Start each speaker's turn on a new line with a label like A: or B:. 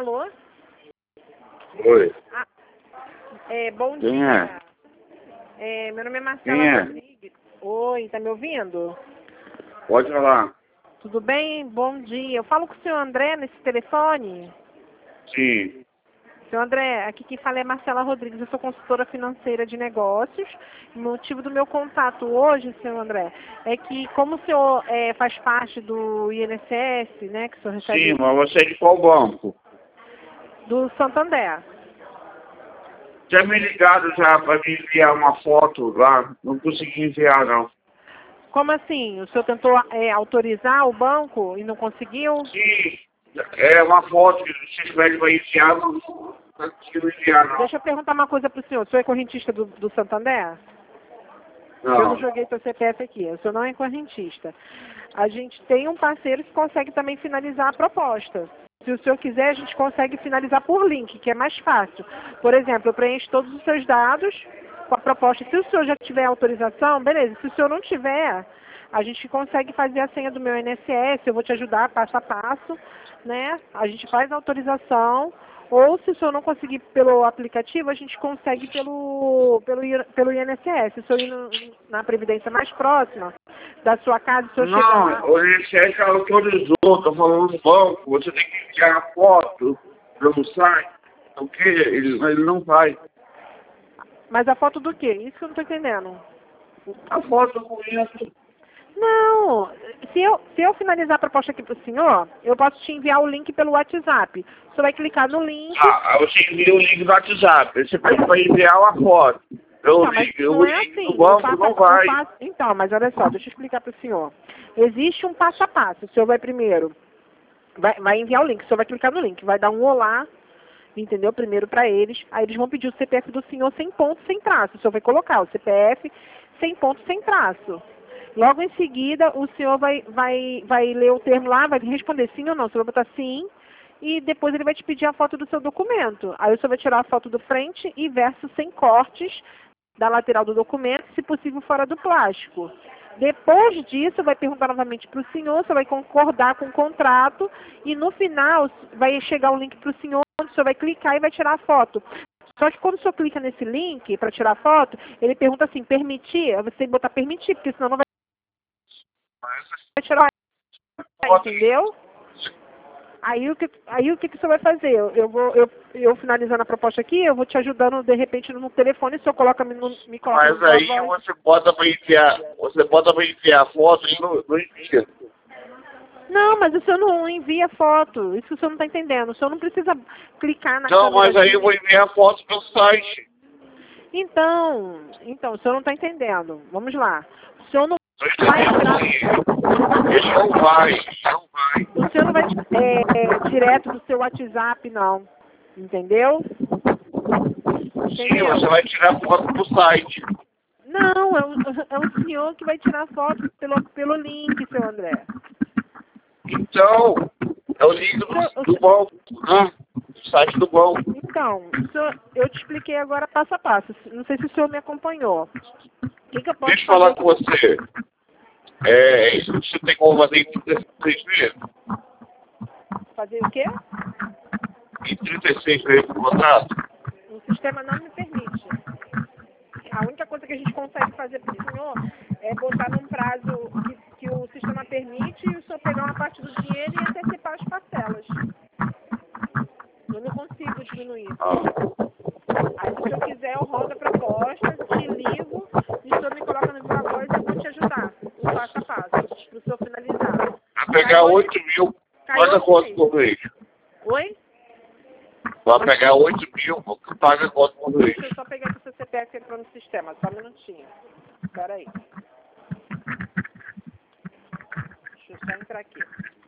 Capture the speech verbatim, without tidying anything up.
A: Alô?
B: Oi.
A: Ah, é, bom
B: Quem
A: dia.
B: é?
A: É, meu nome é Marcela
B: Quem é?
A: Rodrigues. Oi, tá me ouvindo?
B: Pode falar.
A: Tudo bem? Bom dia. Eu falo com o senhor André nesse telefone.
B: Sim.
A: Senhor André, aqui quem fala é Marcela Rodrigues, eu sou consultora financeira de negócios. O motivo do meu contato hoje, senhor André, é que como o senhor é, faz parte do I N S S, né, que o senhor recebe
B: Sim, mas você é de qual banco?
A: do Santander.
B: Tinha me ligado já para me enviar uma foto lá. Não consegui enviar, não.
A: Como assim? O senhor tentou é, autorizar o banco e não conseguiu?
B: Sim. É uma foto que vocês pedem para enviar, não não conseguiu enviar, não.
A: Deixa eu perguntar uma coisa para o senhor. O senhor é correntista do, do Santander? Eu não
B: Não.
A: joguei seu C P F aqui. O senhor não é correntista. A gente tem um parceiro que consegue também finalizar a proposta. Se o senhor quiser, a gente consegue finalizar por link, que é mais fácil. Por exemplo, eu preencho todos os seus dados com a proposta. Se o senhor já tiver autorização, beleza. Se o senhor não tiver, a gente consegue fazer a senha do meu I N S S, eu vou te ajudar passo a passo, né? A gente faz a autorização. Ou, se o senhor não conseguir pelo aplicativo, a gente consegue pelo, pelo, I- pelo I N S S. Se o senhor ir no- na Previdência mais próxima da sua casa, se o senhor chegar lá...
B: Não, o I N S S já autorizou, estou falando do banco. Você tem que enviar a foto pelo site. O que? Ele, ele não vai.
A: Mas a foto do quê? Isso que eu não estou entendendo.
B: A foto do documento.
A: Não, se eu, se eu finalizar a proposta aqui para o senhor, eu posso te enviar o link pelo WhatsApp. O senhor vai clicar no link...
B: Ah, você envia o link do WhatsApp. Você pede para enviar uma foto. Eu,
A: Não, mas
B: eu,
A: não
B: o
A: é
B: link
A: assim.
B: do
A: O
B: banco
A: passo,
B: não
A: o
B: vai.
A: passo- então, mas olha só, deixa eu explicar para o senhor. Existe um passo a passo. O senhor vai primeiro, vai, vai enviar o link, o senhor vai clicar no link, vai dar um olá, entendeu? Primeiro para eles. Aí eles vão pedir o C P F do senhor sem ponto, sem traço. O senhor vai colocar o C P F sem ponto, sem traço. Logo em seguida, o senhor vai, vai, vai ler o termo lá, vai responder sim ou não. O senhor vai botar sim. E depois ele vai te pedir a foto do seu documento. Aí o senhor vai tirar a foto do frente e verso sem cortes da lateral do documento, se possível fora do plástico. Depois disso, vai perguntar novamente para o senhor, você vai concordar com o contrato e no final vai chegar o link para o senhor, onde o senhor vai clicar e vai tirar a foto. Só que quando o senhor clica nesse link para tirar a foto, ele pergunta assim, permitir? Você tem que botar permitir, porque senão não vai tirar, entendeu? Aí o que, aí, o que, que o senhor vai fazer? Eu, eu vou, eu, eu finalizando a proposta aqui, eu vou te ajudando de repente no telefone, o senhor coloca, me, no- me coloca
B: Mas
A: no meu
B: aí
A: voz.
B: você bota para enviar, você bota para enviar a foto e não, não envia.
A: Não, mas o senhor não envia foto, isso o senhor não está entendendo. O senhor não precisa clicar na
B: Não, mas aí
A: câmera.
B: eu vou enviar a foto pelo site.
A: Então, então, o senhor não está entendendo. Vamos lá. O senhor não
B: Não
A: vai
B: entendi
A: entrar,
B: sim. Ele não vai, não vai.
A: o senhor não vai é, é, direto do seu WhatsApp, não. Entendeu?
B: Sim,
A: Entendeu?
B: você vai tirar foto do site.
A: Não, é o, é o senhor que vai tirar foto pelo, pelo link, seu André.
B: Então, é o link
A: O senhor- o
B: do, do
A: senhor-
B: banco, né? Do site do banco.
A: então, o senhor, eu te expliquei agora passo a passo. Não sei se o senhor me acompanhou. O que, que eu posso
B: Deixa eu falar
A: fazer?
B: com você. É, é isso que você tem como fazer em trinta e seis meses?
A: Fazer o quê?
B: Em trinta e seis meses do contrato?
A: O sistema não me permite. A única coisa que a gente consegue fazer para o senhor é botar num prazo que, que o sistema permite e o senhor pegar uma parte do dinheiro e antecipar as parcelas. Eu não consigo diminuir.
B: Ah.
A: Aí, se o senhor quiser, eu rodo a proposta, te ligo, e o senhor me coloca no viva voz e eu vou te ajudar, o passo a passo, para o senhor finalizar.
B: Vai pegar oito mil,
A: Caiu
B: paga
A: hoje
B: quanto
A: mesmo.
B: por mês?
A: Oi?
B: Vai pegar oito mil, paga quanto por mês?
A: Deixa eu só pegar aqui o seu C P F entrou no sistema, só um minutinho. Espera aí. Deixa eu só entrar aqui.